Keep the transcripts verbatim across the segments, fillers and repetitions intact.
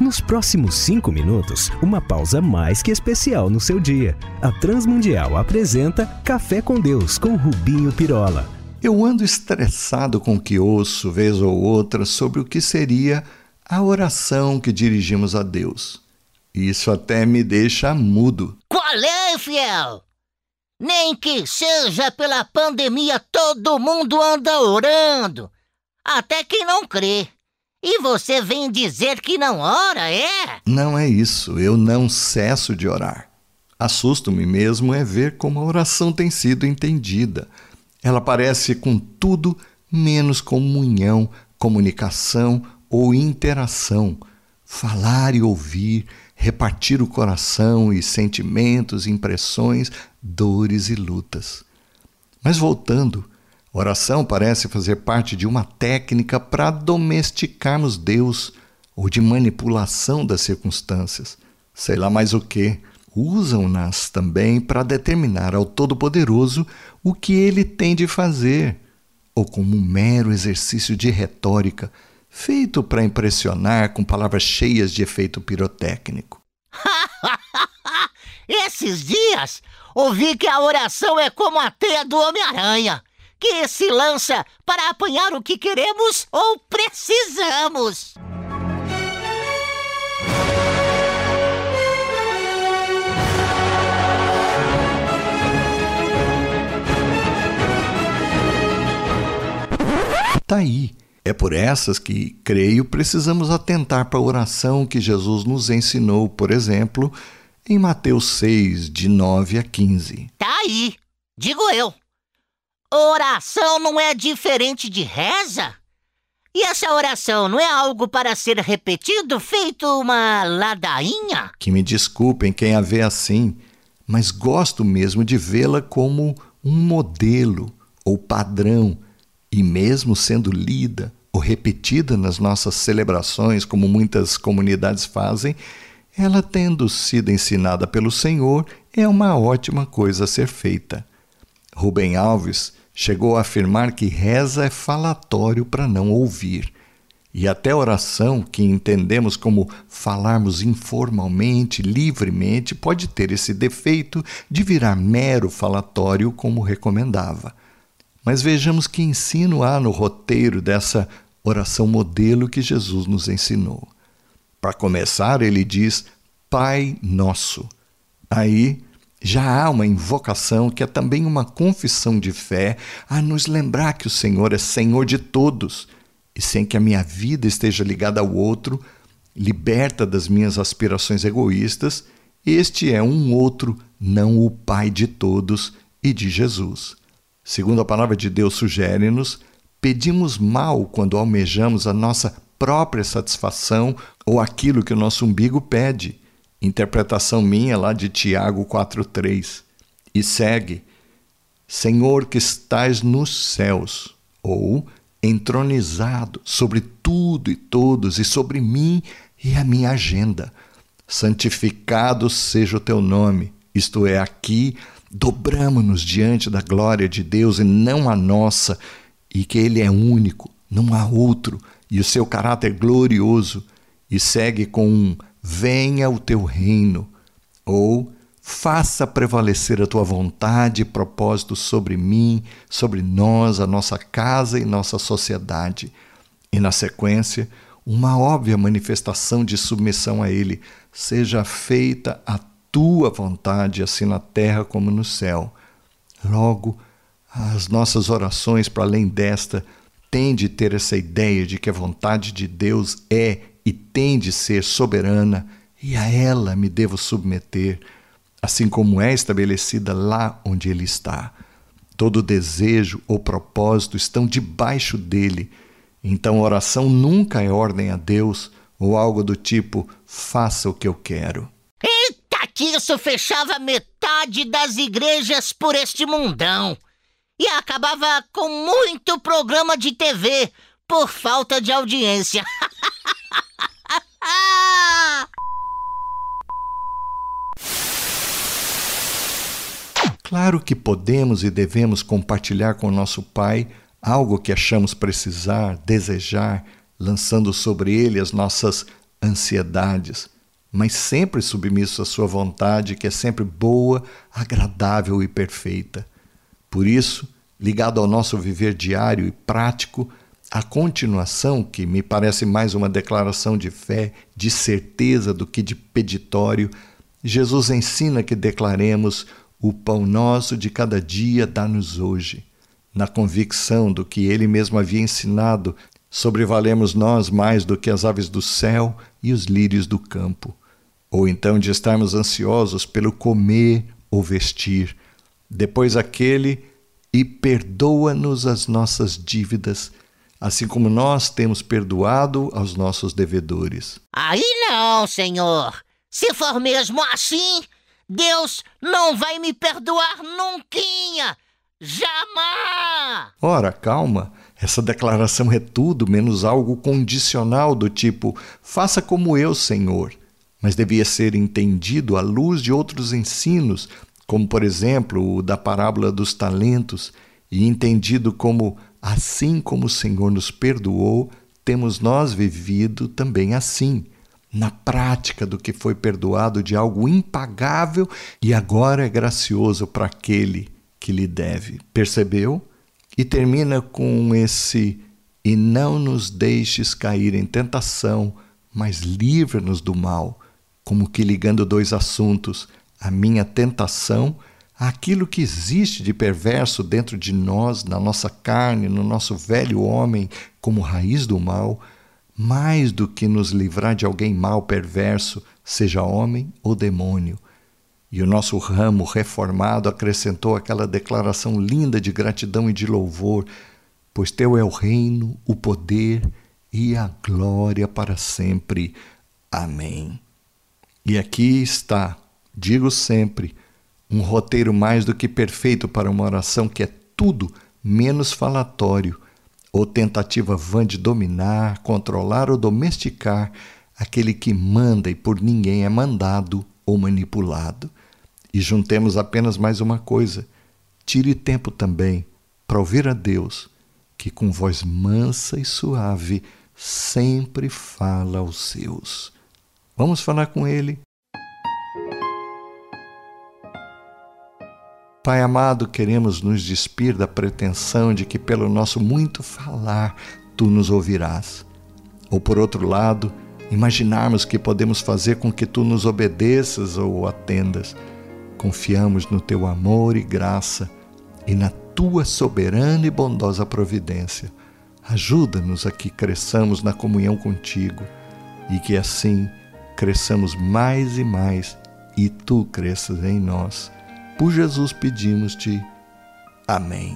Nos próximos cinco minutos, uma pausa mais que especial no seu dia. A Transmundial apresenta Café com Deus com Rubinho Pirola. Eu ando estressado com o que ouço, vez ou outra, sobre o que seria a oração que dirigimos a Deus. Isso até me deixa mudo. Qual é, fiel? Nem que seja pela pandemia, todo mundo anda orando. Até quem não crê. E você vem dizer que não ora, é? Não é isso, eu não cesso de orar. Assusto-me mesmo é ver como a oração tem sido entendida. Ela parece com tudo menos comunhão, comunicação ou interação. Falar e ouvir, repartir o coração e sentimentos, impressões, dores e lutas. Mas voltando, oração parece fazer parte de uma técnica para domesticarmos Deus ou de manipulação das circunstâncias. Sei lá mais o quê. Usam-nas também para determinar ao Todo-Poderoso o que ele tem de fazer, ou como um mero exercício de retórica, feito para impressionar com palavras cheias de efeito pirotécnico. Esses dias, ouvi que a oração é como a teia do Homem-Aranha, que se lança para apanhar o que queremos ou precisamos. Tá aí. É por essas que, creio, precisamos atentar para a oração que Jesus nos ensinou, por exemplo, em Mateus seis, de nove a quinze. Tá aí, digo eu. Oração não é diferente de reza? E essa oração não é algo para ser repetido, feito uma ladainha? Que me desculpem quem a vê assim, mas gosto mesmo de vê-la como um modelo ou padrão, e mesmo sendo lida ou repetida nas nossas celebrações, como muitas comunidades fazem, ela, tendo sido ensinada pelo Senhor, é uma ótima coisa a ser feita. Rubem Alves chegou a afirmar que reza é falatório para não ouvir. E até oração, que entendemos como falarmos informalmente, livremente, pode ter esse defeito de virar mero falatório, como recomendava. Mas vejamos que ensino há no roteiro dessa oração modelo que Jesus nos ensinou. Para começar, ele diz, Pai Nosso. Aí já há uma invocação que é também uma confissão de fé a nos lembrar que o Senhor é Senhor de todos e sem que a minha vida esteja ligada ao outro, liberta das minhas aspirações egoístas, este é um outro, não o Pai de todos e de Jesus. Segundo a palavra de Deus sugere-nos, pedimos mal quando almejamos a nossa própria satisfação ou aquilo que o nosso umbigo pede. Interpretação minha lá de Tiago quatro, três. E segue, Senhor que estás nos céus, ou entronizado sobre tudo e todos e sobre mim e a minha agenda. Santificado seja o teu nome, isto é, aqui dobramo-nos diante da glória de Deus e não a nossa, e que Ele é único, não há outro, e o seu caráter glorioso, e segue com um venha o teu reino, ou faça prevalecer a tua vontade e propósito sobre mim, sobre nós, a nossa casa e nossa sociedade. E na sequência, uma óbvia manifestação de submissão a Ele, seja feita a tua vontade, assim na terra como no céu. Logo, as nossas orações, para além desta, têm de ter essa ideia de que a vontade de Deus é e tem de ser soberana, e a ela me devo submeter, assim como é estabelecida lá onde Ele está. Todo desejo ou propósito estão debaixo dele. Então a oração nunca é ordem a Deus ou algo do tipo, faça o que eu quero. Eita, que isso fechava metade das igrejas por este mundão. E acabava com muito programa de T V por falta de audiência. Claro que podemos e devemos compartilhar com nosso Pai algo que achamos precisar, desejar, lançando sobre Ele as nossas ansiedades, mas sempre submisso à sua vontade, que é sempre boa, agradável e perfeita. Por isso, ligado ao nosso viver diário e prático, a continuação, que me parece mais uma declaração de fé, de certeza do que de peditório, Jesus ensina que declaremos: o pão nosso de cada dia dá-nos hoje, na convicção do que ele mesmo havia ensinado, sobrevalemos nós mais do que as aves do céu e os lírios do campo. Ou então de estarmos ansiosos pelo comer ou vestir. Depois aquele: e perdoa-nos as nossas dívidas, assim como nós temos perdoado aos nossos devedores. Aí não, Senhor. Se for mesmo assim, Deus não vai me perdoar nunca. Jamais! Ora, calma. Essa declaração é tudo menos algo condicional do tipo: faça como eu, Senhor. Mas devia ser entendido à luz de outros ensinos, como, por exemplo, o da parábola dos talentos, e entendido como: assim como o Senhor nos perdoou, temos nós vivido também assim, na prática do que foi perdoado de algo impagável e agora é gracioso para aquele que lhe deve. Percebeu? E termina com esse: e não nos deixes cair em tentação, mas livra-nos do mal, como que ligando dois assuntos: a minha tentação, aquilo que existe de perverso dentro de nós, na nossa carne, no nosso velho homem, como raiz do mal, mais do que nos livrar de alguém mau, perverso, seja homem ou demônio. E o nosso ramo reformado acrescentou aquela declaração linda de gratidão e de louvor: pois teu é o reino, o poder e a glória para sempre. Amém. E aqui está, digo sempre, um roteiro mais do que perfeito para uma oração que é tudo menos falatório, ou tentativa vã de dominar, controlar ou domesticar aquele que manda e por ninguém é mandado ou manipulado. E juntemos apenas mais uma coisa: tire tempo também para ouvir a Deus, que com voz mansa e suave sempre fala aos seus. Vamos falar com Ele? Pai amado, queremos nos despir da pretensão de que pelo nosso muito falar Tu nos ouvirás. Ou por outro lado, imaginarmos que podemos fazer com que Tu nos obedeças ou atendas. Confiamos no Teu amor e graça e na Tua soberana e bondosa providência. Ajuda-nos a que cresçamos na comunhão Contigo e que assim cresçamos mais e mais e Tu cresças em nós. Por Jesus pedimos-te. Amém.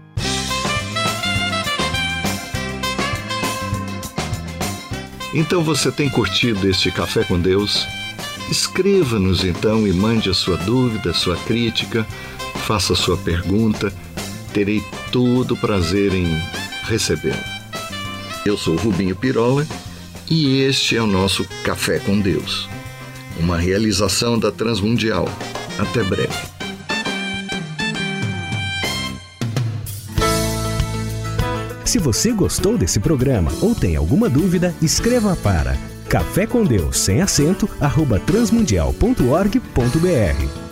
Então você tem curtido este Café com Deus? Escreva-nos então e mande a sua dúvida, a sua crítica, faça a sua pergunta. Terei todo o prazer em recebê-la. Eu sou Rubinho Pirola e este é o nosso Café com Deus, uma realização da Transmundial. Até breve. Se você gostou desse programa ou tem alguma dúvida, escreva para café com Deus sem acento arroba transmundial ponto org ponto br.